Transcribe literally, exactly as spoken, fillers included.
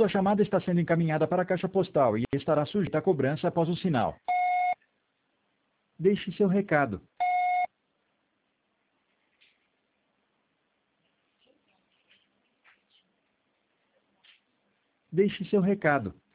Sua chamada está sendo encaminhada para a caixa postal e estará sujeita a cobrança após o sinal. Deixe seu recado. Deixe seu recado.